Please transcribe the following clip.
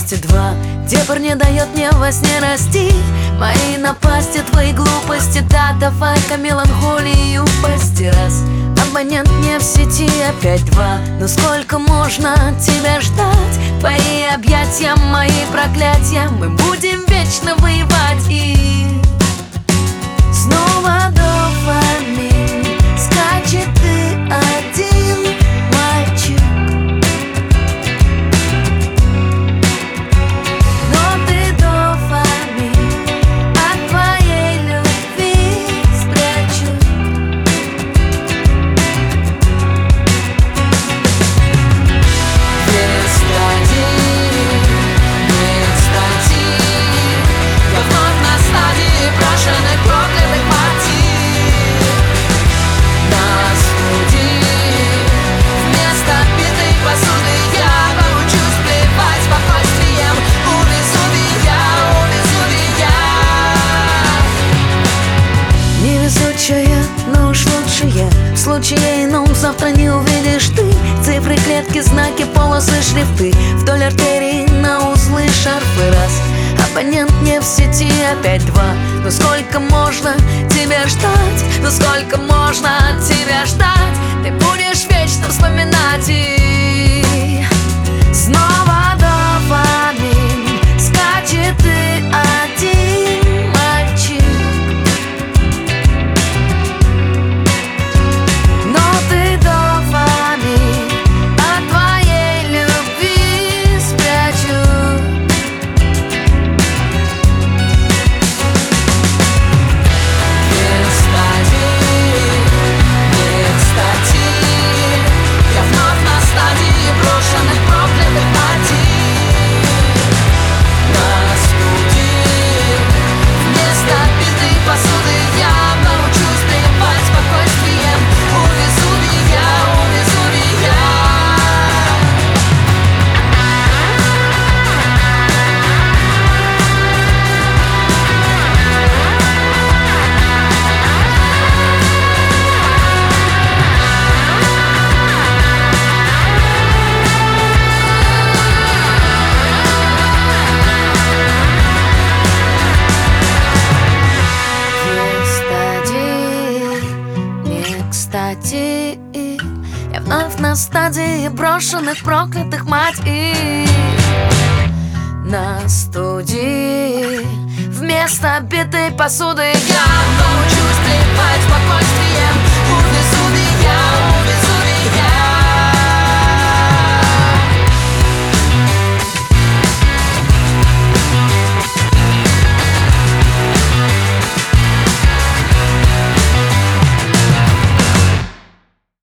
2, где пар не дает мне во сне расти. Мои напасти, твои глупости, да, давай-ка меланхолию пасти раз. Абонент не в сети, опять 2, но сколько можно тебя ждать? Твои объятия, мои проклятия, мы будем вечно воевать. И снова дофамин, скачет ты один, мальчик. Но ты дофамин, от твоей любви спрячу. Я вновь на стадии брошенных проклятых мотив. На студии вместо битой посуды я научусь плевать спокойствием. Увезу я. Невезучая, но уж лучшая. В случае ином завтра не увидишь ты. Цифры, клетки, знаки, полосы, шрифты. Вдоль артерий на узлы, шарфы раз. Абонент не в сети, опять 2. Но сколько можно тебя ждать? Но сколько можно тебя ждать? Ты будешь вечно вспоминать. И снова дофамин, скачет ты один, мальчик. Но ты дофамин, от твоей любви спрячу. Я вновь на стадии брошенных проклятых мотив. На студии вместо битой посуды я научусь плевать спокойствием. Увезу я. Кстати, я вновь на стадии брошенных проклятых мотив. На студии вместо битой посуды я научусь плевать спокойно.